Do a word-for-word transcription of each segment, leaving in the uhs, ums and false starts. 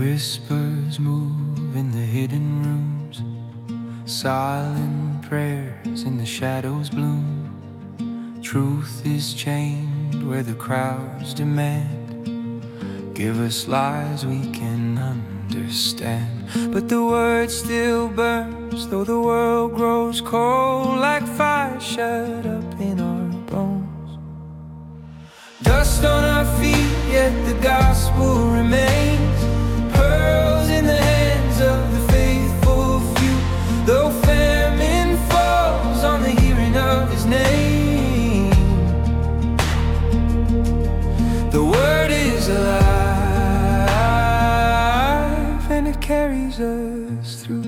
Whispers move in the hidden rooms, silent prayers in the shadows bloom. Truth is chained where the crowds demand. Give us lies we can understand. But the word still burns, though the world grows cold, like fire shut up in our bones. Dust on our feet, yet the gospel remains. Pearls in the hands of the faithful few, though famine falls on the hearing of his name. The word is alive, and it carries us through.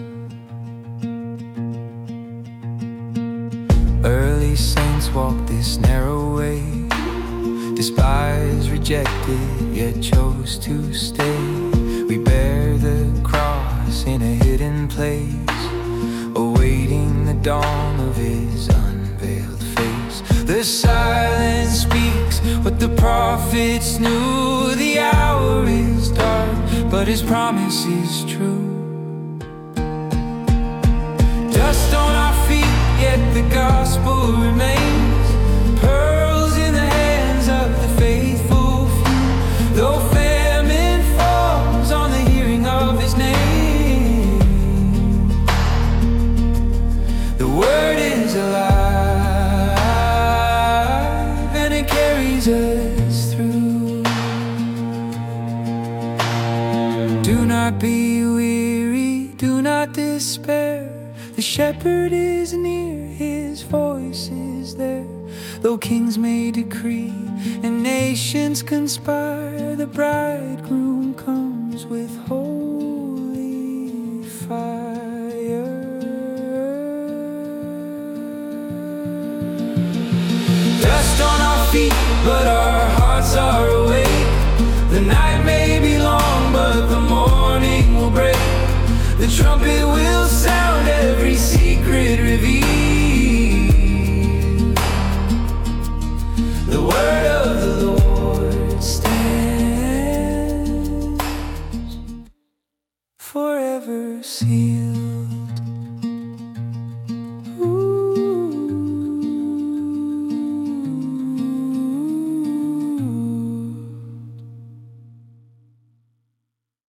Early saints walked this narrow way, despised, rejected, yet chose to stay. We bear the cross in a hidden place, awaiting the dawn of his unveiled face. The silence speaks what the prophets knew. The hour is dark, but his promise is true. Dust on our feet, yet the gospel remains. Pearls in the hands of the faithful few, though famine falls on the hearing of his name. The word is alive, and it carries us through. Do not be weary, do not despair. The shepherd is near, his voice is there. Though kings may decree and nations conspire, the bridegroom comes with holy fire. Dust on our feet, but our hearts are awake. The night may be long, but the morning will break. The trumpet will sound.